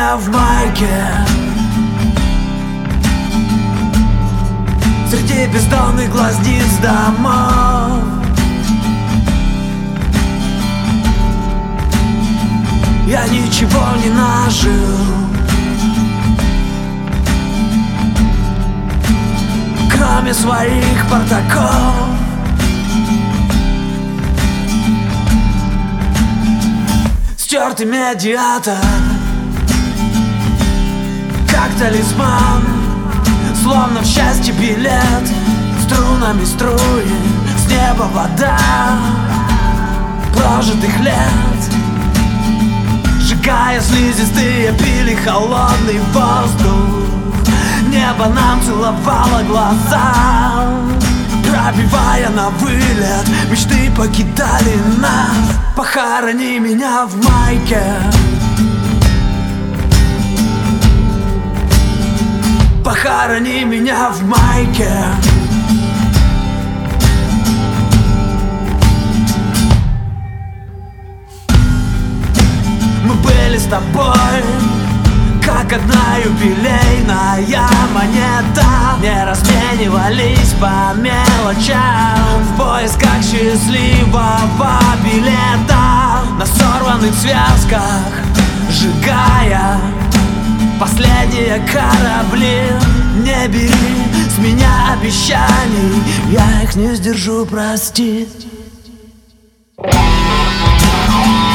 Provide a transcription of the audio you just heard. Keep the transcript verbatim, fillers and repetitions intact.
меня в майке среди бездонных глазниц домов. Я ничего не нажил, кроме своих протоколов. Стертый медиатор, как талисман, словно в счастье билет, струнами струи, с неба вода прожитых лет, сжигая слизистые пили холодный воздух. Небо нам целовало глаза, пробивая на вылет, мечты покидали нас. Похорони меня в майке, похорони меня в майке. Мы были с тобой как одна юбилейная монета, не разменивались по мелочам в поисках счастливого билета. На сорванных связках, сжигая последние корабли. Не бери с меня обещаний, я их не сдержу, прости.